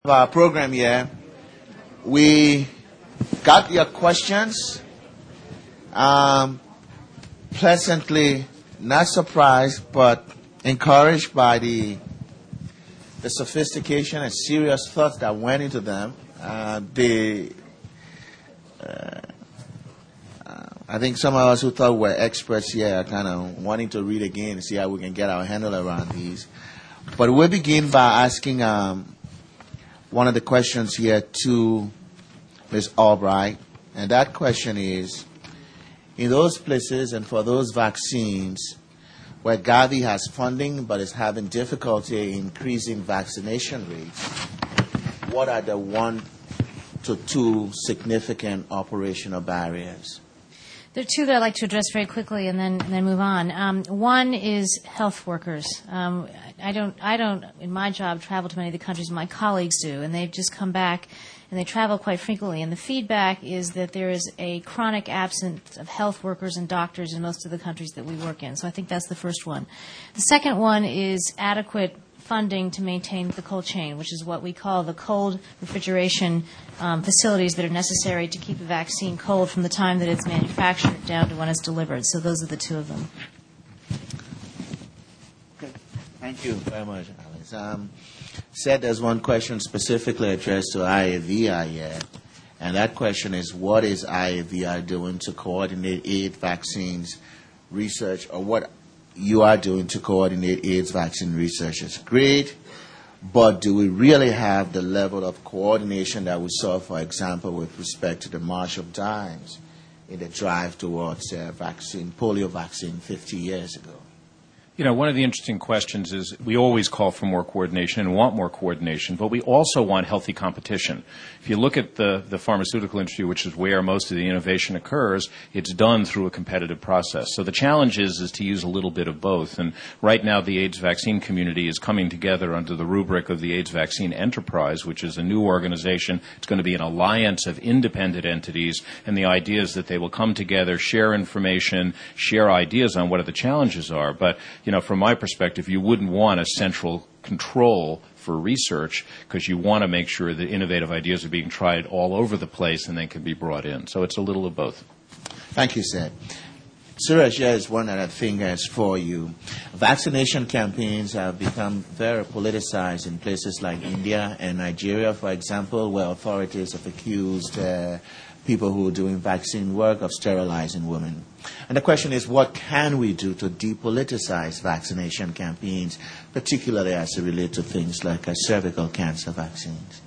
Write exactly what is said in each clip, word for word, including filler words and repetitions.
Our program here. We got your questions. Um, pleasantly not surprised, but encouraged by the the sophistication and serious thoughts that went into them. Uh, the uh, uh, I think some of us who thought were experts here are kind of wanting to read again and see how we can get our handle around these. But we'll begin by asking um, one of the questions here to Miz Albright, and that question is, in those places and for those vaccines where Gavi has funding but is having difficulty increasing vaccination rates, what are the one to two significant operational barriers? There are two that I'd like to address very quickly and then and then move on. Um, one is health workers. Um, I don't, I don't, in my job, travel to many of the countries my colleagues do, and they've just come back and they travel quite frequently. And the feedback is that there is a chronic absence of health workers and doctors in most of the countries that we work in. So I think that's the first one. The second one is adequate funding to maintain the cold chain, which is what we call the cold refrigeration um, facilities that are necessary to keep a vaccine cold from the time that it's manufactured down to when it's delivered. So those are the two of them. Okay. Thank you very much, Alice. Um, said there's one question specifically addressed to I A V I here, and that question is, what is I A V I doing to coordinate AIDS vaccines research, or what you are doing to coordinate AIDS vaccine research? Is great, but do we really have the level of coordination that we saw, for example, with respect to the March of Dimes in the drive towards uh, vaccine, polio vaccine fifty years ago? You know, one of the interesting questions is we always call for more coordination and want more coordination, but we also want healthy competition. If you look at the, the pharmaceutical industry, which is where most of the innovation occurs, it's done through a competitive process. So the challenge is, is to use a little bit of both. And right now the AIDS vaccine community is coming together under the rubric of the AIDS Vaccine Enterprise, which is a new organization. It's going to be an alliance of independent entities, and the idea is that they will come together, share information, share ideas on what are the challenges are. But you know, from my perspective, you wouldn't want a central control for research because you want to make sure that innovative ideas are being tried all over the place and then can be brought in. So it's a little of both. Thank you, sir. Suraj, here is one other thing that's for you. Vaccination campaigns have become very politicized in places like India and Nigeria, for example, where authorities have accused uh, people who are doing vaccine work of sterilizing women. And the question is, what can we do to depoliticize vaccination campaigns, particularly as it relates to things like uh, cervical cancer vaccines?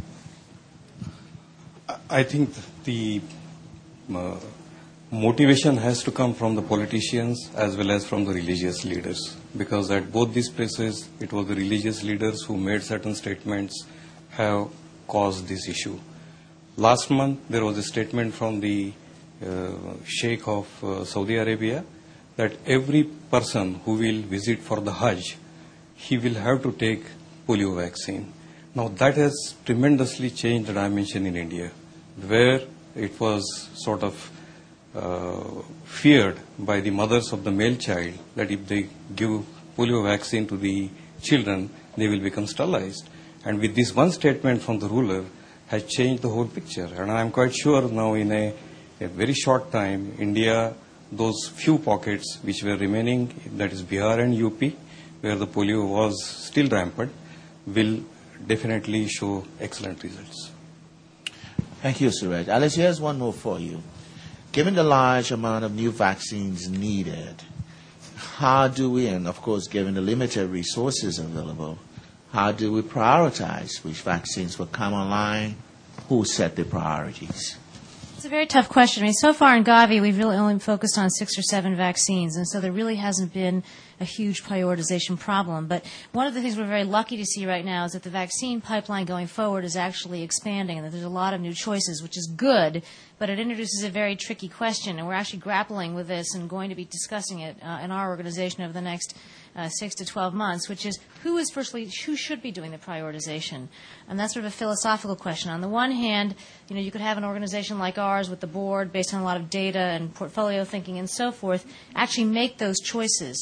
I think the uh, motivation has to come from the politicians as well as from the religious leaders, because at both these places, it was the religious leaders who made certain statements have caused this issue. Last month, there was a statement from the uh, Sheikh of uh, Saudi Arabia that every person who will visit for the Hajj, he will have to take polio vaccine. Now, that has tremendously changed the dimension in India, where it was sort of uh, feared by the mothers of the male child that if they give polio vaccine to the children, they will become sterilized. And with this one statement from the ruler, has changed the whole picture. And I'm quite sure now in a, a very short time, India, those few pockets which were remaining, that is Bihar and U P, where the polio was still rampant, will definitely show excellent results. Thank you, Suraj. Alice, here's one more for you. Given the large amount of new vaccines needed, how do we, and of course given the limited resources available, how do we prioritize which vaccines will come online? Who set the priorities? It's a very tough question. I mean, so far in Gavi, we've really only focused on six or seven vaccines, and so there really hasn't been a huge prioritization problem. But one of the things we're very lucky to see right now is that the vaccine pipeline going forward is actually expanding, and that there's a lot of new choices, which is good, but it introduces a very tricky question, and we're actually grappling with this and going to be discussing it uh, in our organization over the next uh, six to twelve months, which is who is firstly, who should be doing the prioritization? And that's sort of a philosophical question. On the one hand, you know, you could have an organization like ours with the board based on a lot of data and portfolio thinking and so forth actually make those choices. But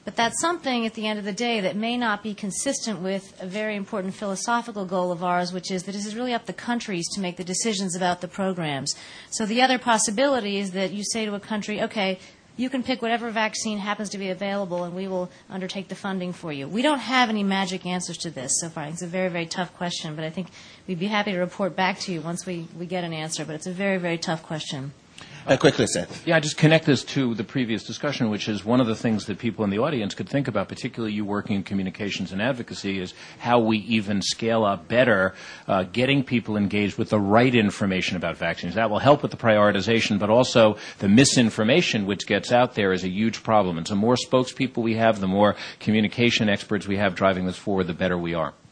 But that's something at the end of the day that may not be consistent with a very important philosophical goal of ours, which is that it is really up to countries to make the decisions about the programs. So the other possibility is that you say to a country, okay, you can pick whatever vaccine happens to be available, and we will undertake the funding for you. We don't have any magic answers to this so far. It's a very, very tough question, but I think we'd be happy to report back to you once we, we get an answer. But it's a very, very tough question. Uh, quickly, Seth. Yeah, I just connect this to the previous discussion, which is one of the things that people in the audience could think about, particularly you working in communications and advocacy, is how we even scale up better uh, getting people engaged with the right information about vaccines. That will help with the prioritization, but also the misinformation which gets out there is a huge problem. And so the more spokespeople we have, the more communication experts we have driving this forward, the better we are.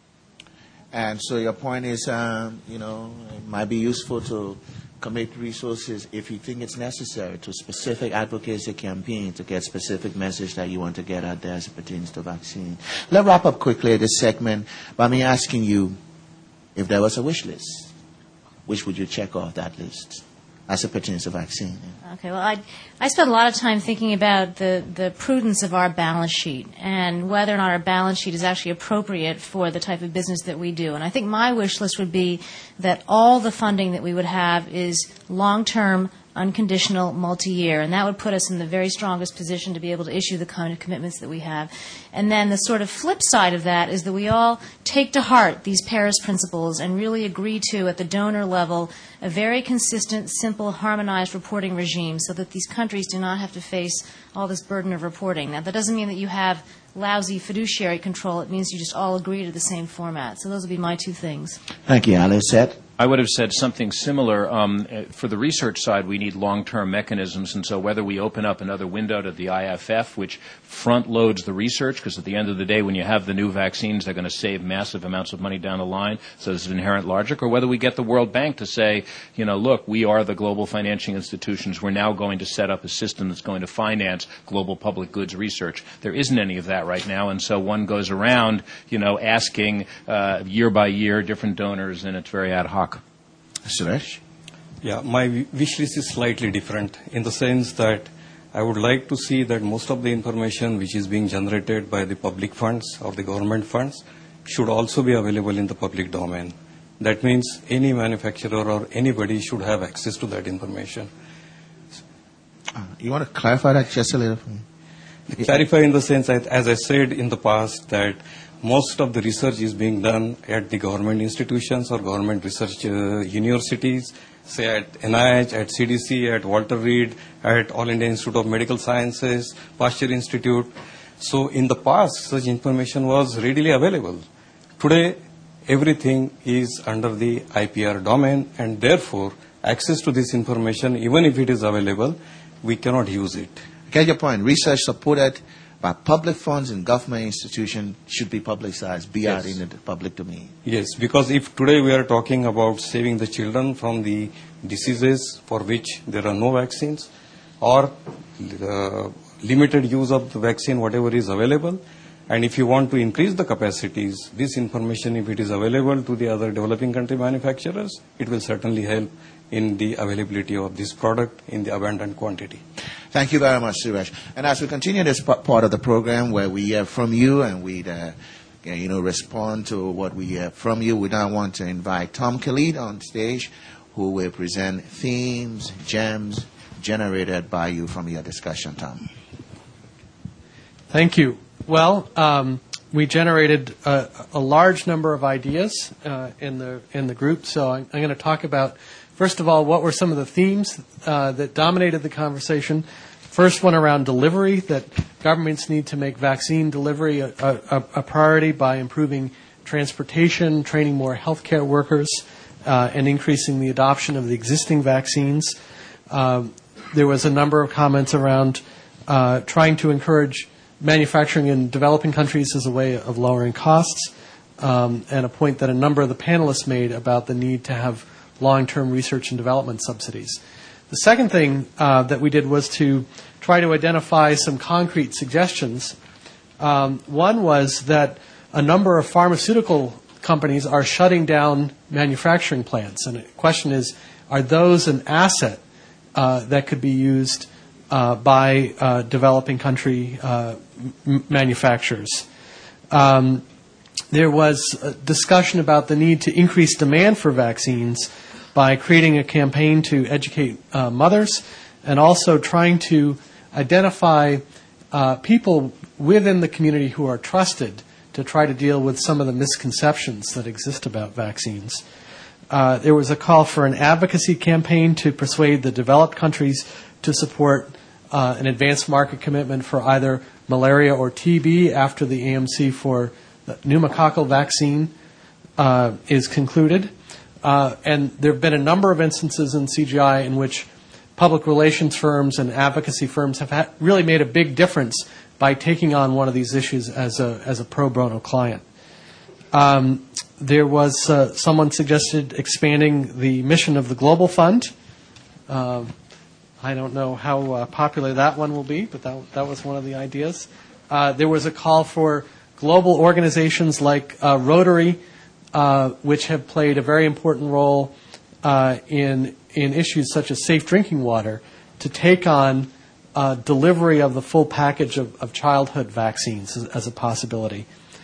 And so your point is, um, you know, it might be useful to commit resources if you think it's necessary to specific advocacy campaign to get specific message that you want to get out there as it pertains to vaccine. Let's wrap up quickly this segment by me asking you, if there was a wish list, which would you check off that list as it pertains to vaccine? Okay, well, I, I spent a lot of time thinking about the, the prudence of our balance sheet and whether or not our balance sheet is actually appropriate for the type of business that we do. And I think my wish list would be that all the funding that we would have is long-term, unconditional, multi-year, and that would put us in the very strongest position to be able to issue the kind of commitments that we have. And then the sort of flip side of that is that we all take to heart these Paris principles and really agree to, at the donor level, a very consistent, simple, harmonized reporting regime so that these countries do not have to face all this burden of reporting. Now, that doesn't mean that you have lousy fiduciary control. It means you just all agree to the same format. So those would be my two things. Thank you, Alice. Seth? I would have said something similar. Um, for the research side, we need long-term mechanisms, and so whether we open up another window to the I F F, which front-loads the research, because at the end of the day, when you have the new vaccines, they're going to save massive amounts of money down the line, so there's inherent logic, or whether we get the World Bank to say, you know, look, we are the global financing institutions. We're now going to set up a system that's going to finance global public goods research. There isn't any of that right now, and so one goes around, you know, asking uh, year by year different donors, and it's very ad hoc. Suresh? Yeah, my wish list is slightly different in the sense that I would like to see that most of the information which is being generated by the public funds or the government funds should also be available in the public domain. That means any manufacturer or anybody should have access to that information. Uh, you want to clarify that just a little for me? Clarify in the sense that, as I said in the past, that most of the research is being done at the government institutions or government research uh, universities, say at N I H, at C D C, at Walter Reed, at All India Institute of Medical Sciences, Pasteur Institute. So in the past, such information was readily available. Today, everything is under the I P R domain, and therefore, access to this information, even if it is available, we cannot use it. I get your point. Research supported by public funds and government institutions should be publicized, be out Yes. in the public domain. Yes, because if today we are talking about saving the children from the diseases for which there are no vaccines, or the limited use of the vaccine, whatever is available, and if you want to increase the capacities, this information, if it is available to the other developing country manufacturers, it will certainly help in the availability of this product in the abundant quantity. Thank you very much, Suresh. And as we continue this p- part of the program where we hear from you and we, uh, you know, respond to what we hear from you, we now want to invite Tom Khalid on stage, who will present themes, gems generated by you from your discussion, Tom. Thank you. Well, um, we generated a, a large number of ideas uh, in the in the group. So I'm, I'm going to talk about, first of all, what were some of the themes uh, that dominated the conversation. First one around delivery, that governments need to make vaccine delivery a, a, a priority by improving transportation, training more healthcare workers, uh, and increasing the adoption of the existing vaccines. Um, there was a number of comments around uh, trying to encourage manufacturing in developing countries as a way of lowering costs, um, and a point that a number of the panelists made about the need to have long-term research and development subsidies. The second thing uh, that we did was to try to identify some concrete suggestions. Um, one was that a number of pharmaceutical companies are shutting down manufacturing plants, and the question is, are those an asset uh, that could be used uh, by uh, developing country uh, m- manufacturers. Um, there was a discussion about the need to increase demand for vaccines by creating a campaign to educate uh, mothers and also trying to identify uh, people within the community who are trusted to try to deal with some of the misconceptions that exist about vaccines. Uh, there was a call for an advocacy campaign to persuade the developed countries to support uh, an advanced market commitment for either malaria or T B after the A M C for the pneumococcal vaccine uh, is concluded. Uh, and there have been a number of instances in C G I in which public relations firms and advocacy firms have ha- really made a big difference by taking on one of these issues as a as a pro bono client. Um, there was uh, someone suggested expanding the mission of the Global Fund. Uh, I don't know how uh, popular that one will be, but that that was one of the ideas. Uh, there was a call for global organizations like uh, Rotary, uh, which have played a very important role uh, in in issues such as safe drinking water, to take on uh, delivery of the full package of, of childhood vaccines as, as a possibility.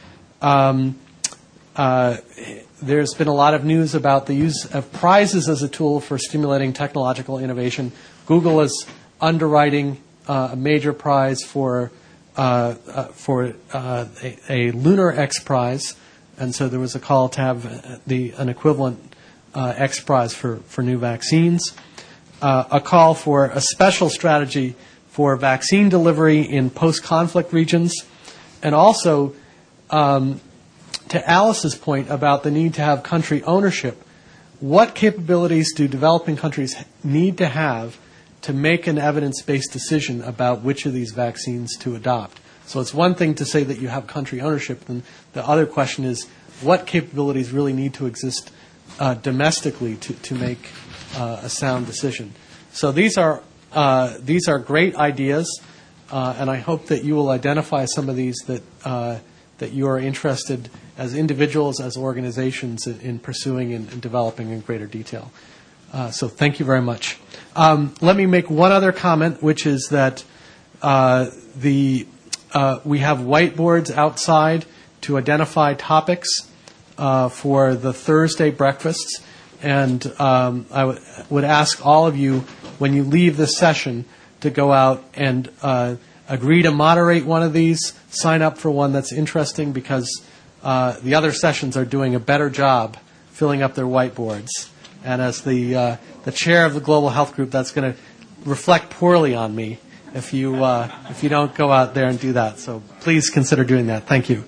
Um, uh, there's been a lot of news about the use of prizes as a tool for stimulating technological innovation. Google is underwriting uh, a major prize for uh, uh, for uh, a, a Lunar X Prize, and so there was a call to have the an equivalent Uh, X Prize for, for new vaccines, uh, a call for a special strategy for vaccine delivery in post-conflict regions, and also um, to Alice's point about the need to have country ownership, what capabilities do developing countries need to have to make an evidence-based decision about which of these vaccines to adopt? So it's one thing to say that you have country ownership, and the other question is what capabilities really need to exist Uh, domestically to, to make uh, a sound decision. So these are uh, these are great ideas, uh, and I hope that you will identify some of these that uh, that you are interested as individuals, as organizations, in, in pursuing and, and developing in greater detail. Uh, so thank you very much. Um, let me make one other comment, which is that uh, the uh, we have whiteboards outside to identify topics Uh, for the Thursday breakfasts, and um, I w- would ask all of you, when you leave this session, to go out and uh, agree to moderate one of these, sign up for one that's interesting, because uh, the other sessions are doing a better job filling up their whiteboards. And as the uh, the chair of the Global Health Group, that's going to reflect poorly on me if you uh, if you don't go out there and do that. So please consider doing that. Thank you.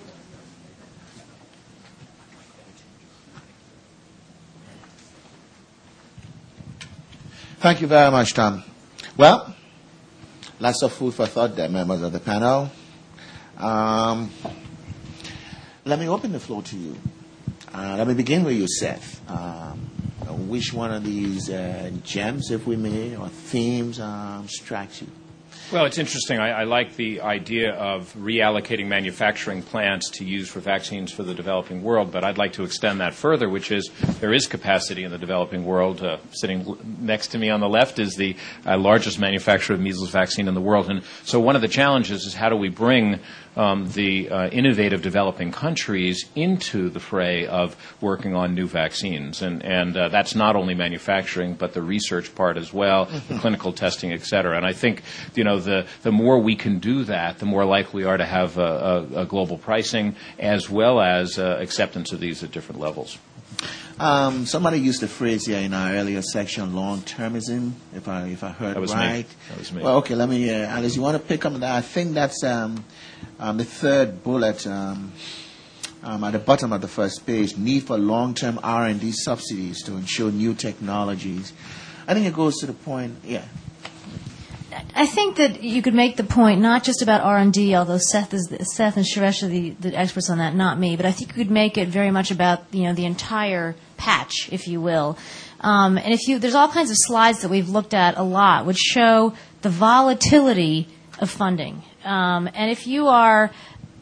Thank you very much, Tom. Well, lots of food for thought there, members of the panel. Um, let me open the floor to you. Uh, let me begin with you, Seth. Um, which one of these uh, gems, if we may, or themes um, strikes you? Well, it's interesting. I, I like the idea of reallocating manufacturing plants to use for vaccines for the developing world, but I'd like to extend that further, which is there is capacity in the developing world. Uh, sitting l- next to me on the left is the uh, largest manufacturer of measles vaccine in the world. And so one of the challenges is how do we bring um, the uh, innovative developing countries into the fray of working on new vaccines. And, and uh, that's not only manufacturing, but the research part as well, mm-hmm. the clinical testing, et cetera. And I think, you know, The, the more we can do that, the more likely we are to have a, a, a global pricing as well as uh, acceptance of these at different levels. Um, somebody used the phrase here in our earlier section, long-termism, if I if I heard that was right. Me. That was me. Well, okay, let me, uh, Alice, you want to pick up that? I think that's um, um, the third bullet um, um, at the bottom of the first page, need for long-term R and D subsidies to ensure new technologies. I think it goes to the point, yeah. I think that you could make the point not just about R and D, although Seth is Seth and Suresh are the, the experts on that, not me. But I think you could make it very much about you know the entire patch, if you will. Um, and if you there's all kinds of slides that we've looked at a lot, which show the volatility of funding. Um, and if you are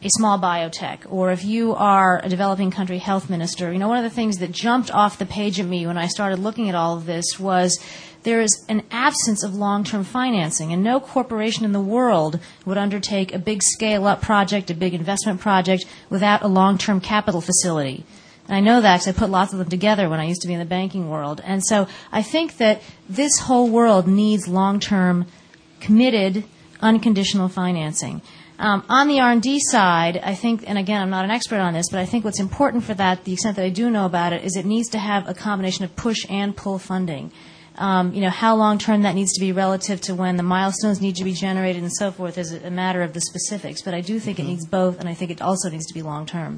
a small biotech, or if you are a developing country health minister, you know, one of the things that jumped off the page at me when I started looking at all of this was there is an absence of long-term financing, and no corporation in the world would undertake a big scale-up project, a big investment project, without a long-term capital facility. And I know that because I put lots of them together when I used to be in the banking world. And so I think that this whole world needs long-term, committed, unconditional financing. Um, on the R and D side, I think, and again, I'm not an expert on this, but I think what's important for that, the extent that I do know about it, is it needs to have a combination of push and pull funding. Um, you know, how long-term that needs to be relative to when the milestones need to be generated and so forth is a matter of the specifics. But I do think mm-hmm. it needs both, and I think it also needs to be long-term.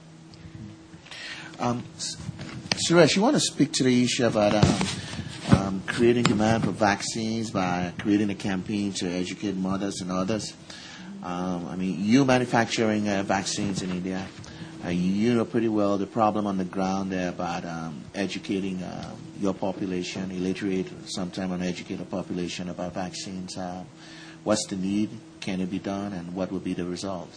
Um, Suresh, you want to speak to the issue about um, um, creating demand for vaccines by creating a campaign to educate mothers and others. Um, I mean, you manufacturing uh, vaccines in India, uh, you know pretty well the problem on the ground there about um, educating uh, your population, illiterate, sometimes uneducated population about vaccines. Uh, what's the need? Can it be done? And what will be the result?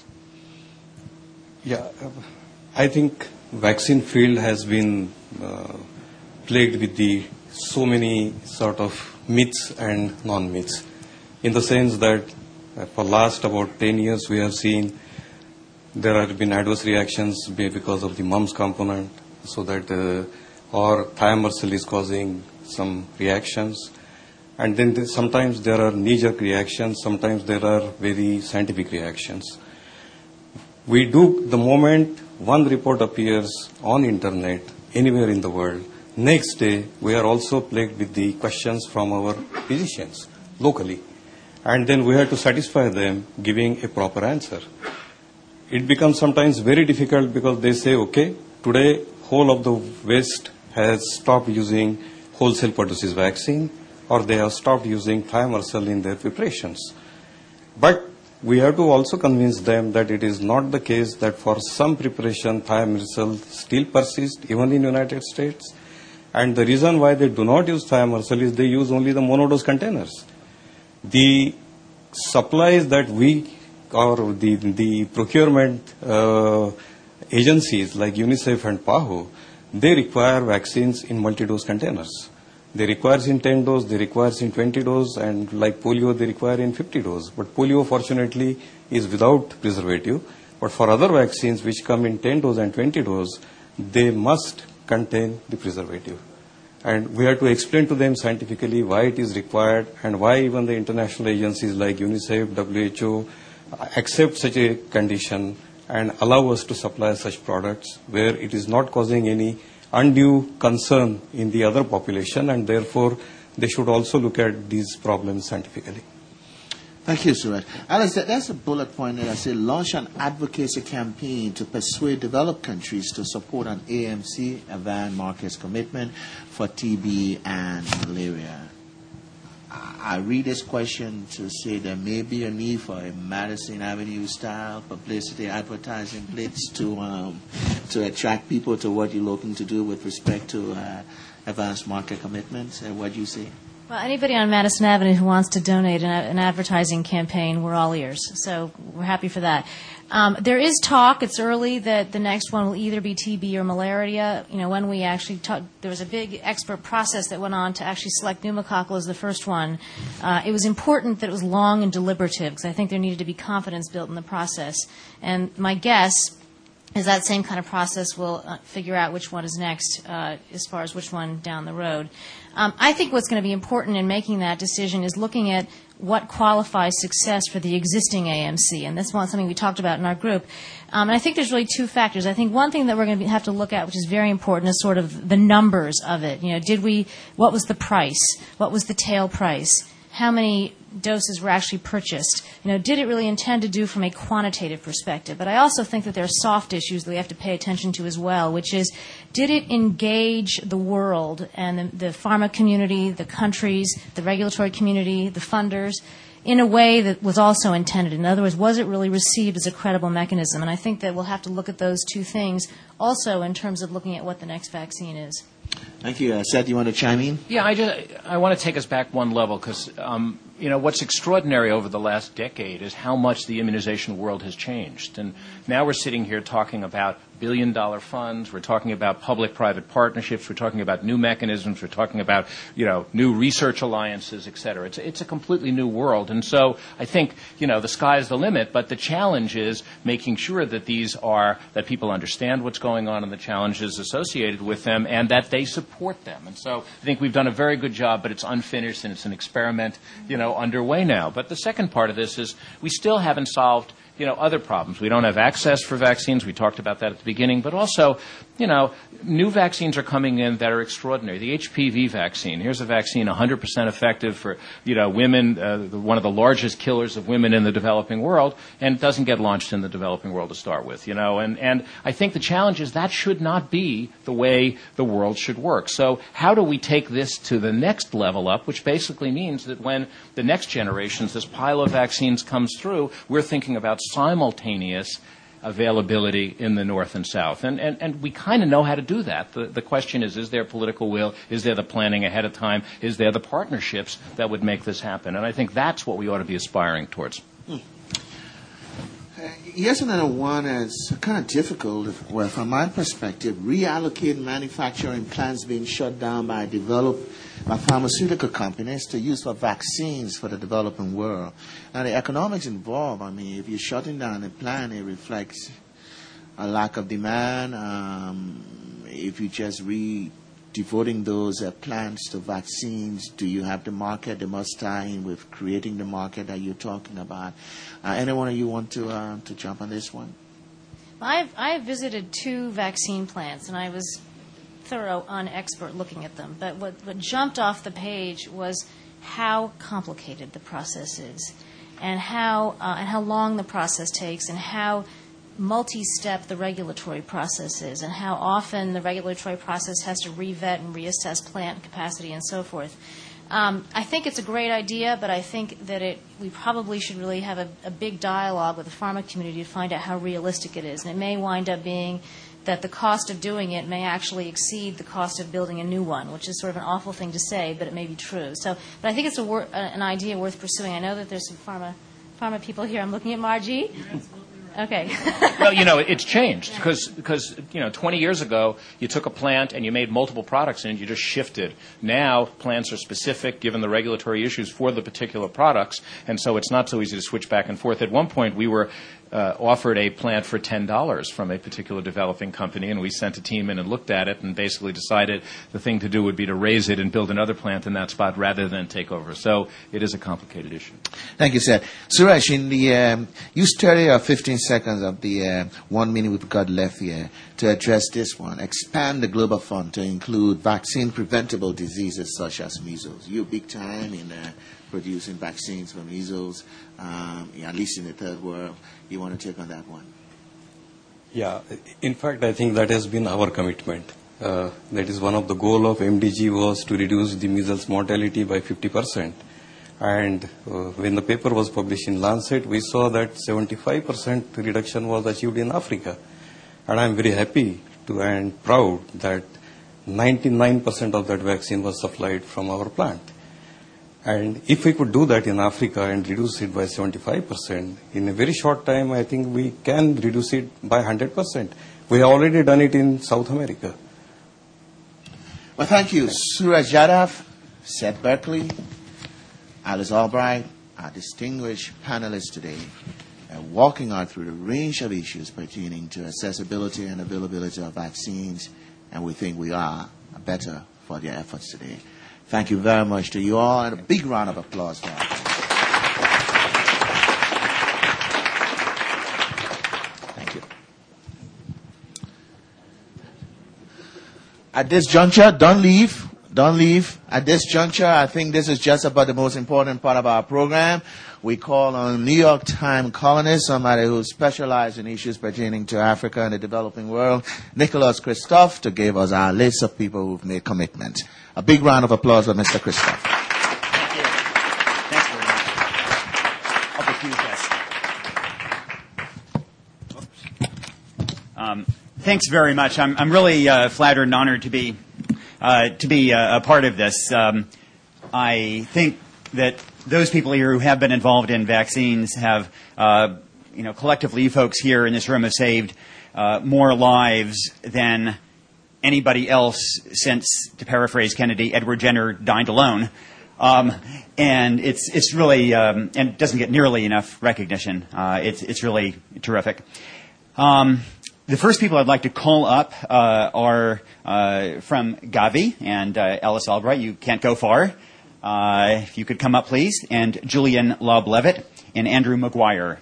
Yeah, uh, I think vaccine field has been uh, plagued with the so many sort of myths and non-myths, in the sense that uh, for last about ten years we have seen there have been adverse reactions because of the mumps component, so that uh, or thimerosal is causing some reactions, and then there, sometimes there are knee-jerk reactions, sometimes there are very scientific reactions. We do, the moment one report appears on internet anywhere in the world, next day we are also plagued with the questions from our physicians locally, and then we have to satisfy them giving a proper answer. It becomes sometimes very difficult because they say, okay, today whole of the West has stopped using wholesale pertussis vaccine, or they have stopped using thimerosal in their preparations. But we have to also convince them that it is not the case that for some preparation thimerosal still persists even in United States. And the reason why they do not use thimerosal is they use only the monodose containers. The supplies that we or the, the procurement uh, agencies like UNICEF and PAHO, they require vaccines in multi-dose containers. They require in ten dose, they require in twenty dose, and like polio, they require in fifty dose. But polio, fortunately, is without preservative. But for other vaccines which come in ten dose and twenty dose, they must contain the preservative. And we have to explain to them scientifically why it is required and why even the international agencies like UNICEF, W H O accept such a condition and allow us to supply such products where it is not causing any undue concern in the other population, and therefore they should also look at these problems scientifically. Thank you, Suresh. Alice, that's a bullet point that I say launch an advocacy campaign to persuade developed countries to support an A M C, Advanced Markets Commitment, for T B and malaria. I read this question to say there may be a need for a Madison Avenue style publicity advertising blitz to um, to attract people to what you're looking to do with respect to uh, advanced market commitments. And what do you see? Well, anybody on Madison Avenue who wants to donate an, an advertising campaign, we're all ears. So we're happy for that. Um, there is talk, it's early, that the next one will either be T B or malaria. You know, when we actually talked, there was a big expert process that went on to actually select pneumococcal as the first one. Uh, it was important that it was long and deliberative, because I think there needed to be confidence built in the process. And my guess is that same kind of process will uh, figure out which one is next uh, as far as which one down the road. Um, I think what's going to be important in making that decision is looking at what qualifies success for the existing A M C, and that's one something we talked about in our group. Um, and I think there's really two factors. I think one thing that we're going to have to look at, which is very important, is sort of the numbers of it. You know, did we? What was the price? What was the tail price? How many doses were actually purchased? You know, did it really intend to do from a quantitative perspective? But I also think that there are soft issues that we have to pay attention to as well, which is, did it engage the world and the, the pharma community, the countries, the regulatory community, the funders, in a way that was also intended? In other words, was it really received as a credible mechanism? And I think that we'll have to look at those two things also in terms of looking at what the next vaccine is. Thank you. Uh, Seth, you want to chime in? Yeah, I just I want to take us back one level, because um, you know, what's extraordinary over the last decade is how much the immunization world has changed. And now we're sitting here talking about billion-dollar funds. We're talking about public-private partnerships. We're talking about new mechanisms. We're talking about, you know, new research alliances, et cetera. It's, it's a completely new world. And so I think, you know, the sky's the limit, but the challenge is making sure that these are, that people understand what's going on and the challenges associated with them and that they support them. And so I think we've done a very good job, but it's unfinished and it's an experiment, you know, underway now. But the second part of this is we still haven't solved, you know, other problems. We don't have access for vaccines. We talked about that at the beginning. But also, you know, new vaccines are coming in that are extraordinary. The H P V vaccine. Here's a vaccine one hundred percent effective for, you know, women, uh, one of the largest killers of women in the developing world, and it doesn't get launched in the developing world to start with, you know. And, and I think the challenge is that should not be the way the world should work. So how do we take this to the next level up, which basically means that when the next generations, this pile of vaccines comes through, we're thinking about simultaneous availability in the North and South. And, and, and we kind of know how to do that. The, the question is, is there political will? Is there the planning ahead of time? Is there the partnerships that would make this happen? And I think that's what we ought to be aspiring towards. Hmm. Uh, yes, another one is kind of difficult, well, from my perspective, reallocating manufacturing plants being shut down by developed by pharmaceutical companies to use for vaccines for the developing world. Now, the economics involved, I mean, if you're shutting down a plant, it reflects a lack of demand. Um, if you just re devoting those uh, plants to vaccines, do you have the market? They must tie in with creating the market that you're talking about. Uh, anyone of you want to uh, to jump on this one? I've, I've visited two vaccine plants, and I was thorough, unexpert looking at them. But what, what jumped off the page was how complicated the process is, and how uh, and how long the process takes, and how multi-step the regulatory process is, and how often the regulatory process has to re-vet and reassess plant capacity and so forth. Um, I think it's a great idea, but I think that it we probably should really have a, a big dialogue with the pharma community to find out how realistic it is. And it may wind up being that the cost of doing it may actually exceed the cost of building a new one, which is sort of an awful thing to say, but it may be true. So, but I think it's a wor- uh, an idea worth pursuing. I know that there's some pharma pharma people here. I'm looking at Margie. Okay. Well, you know, it's changed because, because, you know, twenty years ago, you took a plant and you made multiple products in it, you just shifted. Now, plants are specific, given the regulatory issues for the particular products, and so it's not so easy to switch back and forth. At one point, we were uh, offered a plant for ten dollars from a particular developing company, and we sent a team in and looked at it and basically decided the thing to do would be to raise it and build another plant in that spot rather than take over. So it is a complicated issue. Thank you, sir. Suraj, in the, um, use thirty or fifteen seconds of the uh, one minute we've got left here to address this one. Expand the Global Fund to include vaccine-preventable diseases such as measles. You're big time in uh, producing vaccines for measles, um, at least in the third world. You want to take on that one? Yeah, in fact, I think that has been our commitment. Uh, that is one of the goal of M D G was to reduce the measles mortality by fifty percent. And uh, when the paper was published in Lancet, we saw that seventy-five percent reduction was achieved in Africa. And I'm very happy to and proud that ninety-nine percent of that vaccine was supplied from our plant. And if we could do that in Africa and reduce it by seventy-five percent, in a very short time, I think we can reduce it by one hundred percent. We have already done it in South America. Well, thank you. Suraj Yadav, Seth Berkley, Alice Albright, our distinguished panelists today, uh, walking out through the range of issues pertaining to accessibility and availability of vaccines, and we think we are better for their efforts today. Thank you very much to you all, and a big round of applause for us. Thank you. At this juncture, don't leave. Don't leave. At this juncture, I think this is just about the most important part of our program. We call on New York Times columnist, somebody who specializes in issues pertaining to Africa and the developing world, Nicholas Kristof, to give us our list of people who've made commitments. A big round of applause for Mister Kristof. Thank you. Thanks very much. Um, thanks very much. I'm, I'm really uh, flattered and honored to be uh, to be uh, a part of this. Um, I think that those people here who have been involved in vaccines have, uh, you know, collectively, you folks here in this room have saved uh, more lives than anybody else since, to paraphrase Kennedy, Edward Jenner dined alone. Um, and it's it's really, um, and it doesn't get nearly enough recognition. Uh, it's, it's really terrific. Um, the first people I'd like to call up uh, are uh, from Gavi and uh, Alice Albright. You can't go far. Uh, if you could come up, please. And Julian Lobb-Levitt and Andrew McGuire.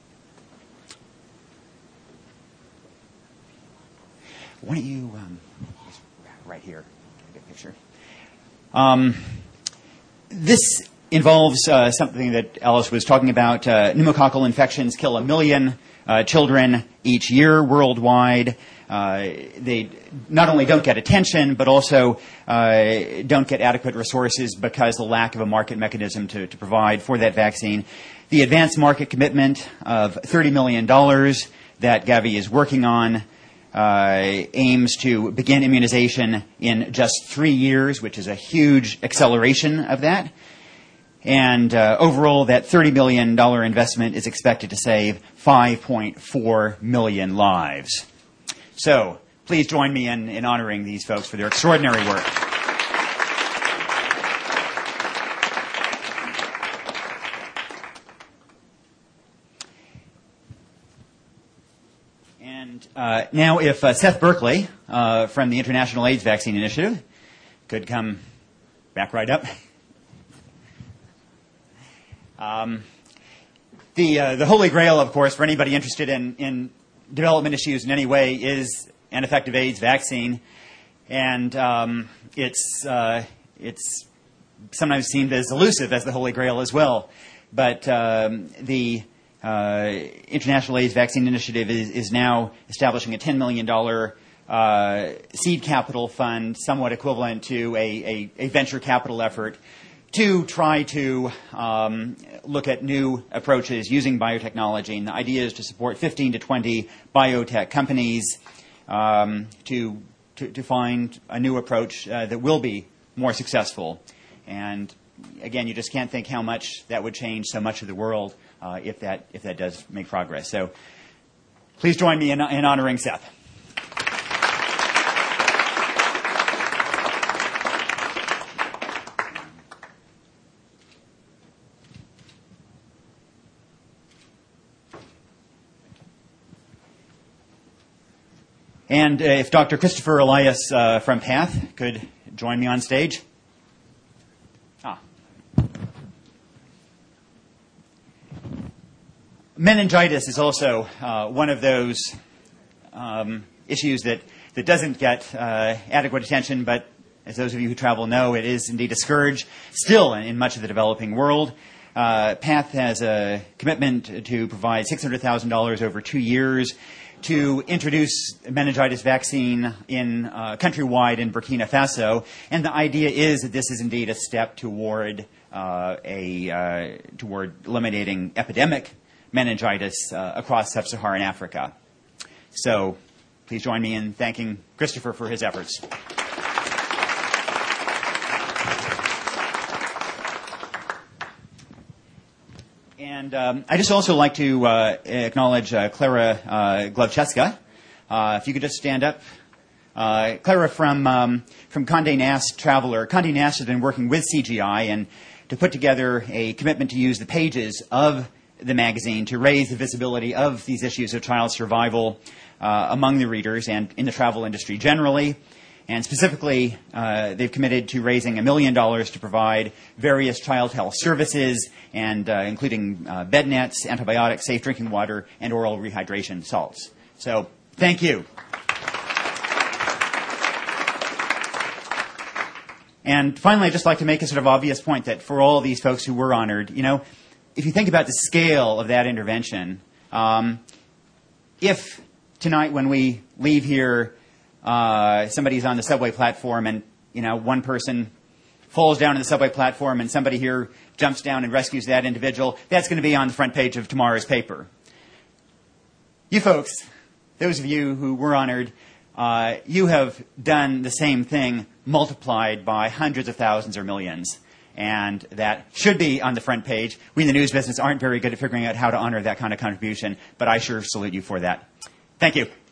Why don't you, um, right here, get a good picture. Um, this involves uh, something that Alice was talking about. Uh, pneumococcal infections kill a million uh, children each year worldwide. Uh, they not only don't get attention, but also uh, don't get adequate resources because of the lack of a market mechanism to, to provide for that vaccine. The advanced market commitment of thirty million dollars that Gavi is working on uh, aims to begin immunization in just three years, which is a huge acceleration of that. And uh, overall, that thirty million dollars investment is expected to save five point four million lives. So please join me in, in honoring these folks for their extraordinary work. And uh, now if uh, Seth Berkley uh, from the International AIDS Vaccine Initiative could come back right up. Um, the, uh, the Holy Grail, of course, for anybody interested in, in development issues in any way is an effective AIDS vaccine, and um, it's uh, it's sometimes seen as elusive as the Holy Grail as well. But um, the uh, International AIDS Vaccine Initiative is, is now establishing a ten million dollars uh, seed capital fund, somewhat equivalent to a, a, a venture capital effort, to try to um, look at new approaches using biotechnology. And the idea is to support fifteen to twenty biotech companies um, to, to to find a new approach uh, that will be more successful. And again, you just can't think how much that would change so much of the world uh, if that if that does make progress. So please join me in, in honoring Seth. And uh, if Doctor Christopher Elias uh, from PATH could join me on stage. Ah. Meningitis is also uh, one of those um, issues that, that doesn't get uh, adequate attention, but as those of you who travel know, it is indeed a scourge still in, in much of the developing world. Uh, PATH has a commitment to provide six hundred thousand dollars over two years to introduce meningitis vaccine in uh, countrywide in Burkina Faso, and the idea is that this is indeed a step toward uh, a uh, toward eliminating epidemic meningitis uh, across sub-Saharan Africa. So, please join me in thanking Christopher for his efforts. And um, I just also like to uh, acknowledge uh, Clara uh, Glovcheska. Uh, if you could just stand up. Uh, Clara from um, from Condé Nast Traveler. Condé Nast has been working with C G I and to put together a commitment to use the pages of the magazine to raise the visibility of these issues of child survival uh, among the readers and in the travel industry generally. And specifically, uh, they've committed to raising a million dollars to provide various child health services, and uh, including uh, bed nets, antibiotics, safe drinking water, and oral rehydration salts. So, thank you. And finally, I'd just like to make a sort of obvious point that for all these folks who were honored, you know, if you think about the scale of that intervention, um, if tonight when we leave here, Uh, somebody's on the subway platform and, you know, one person falls down on the subway platform and somebody here jumps down and rescues that individual, that's going to be on the front page of tomorrow's paper. You folks, those of you who were honored, uh, you have done the same thing multiplied by hundreds of thousands or millions. and that should be on the front page. We in the news business aren't very good at figuring out how to honor that kind of contribution, but I sure salute you for that. Thank you.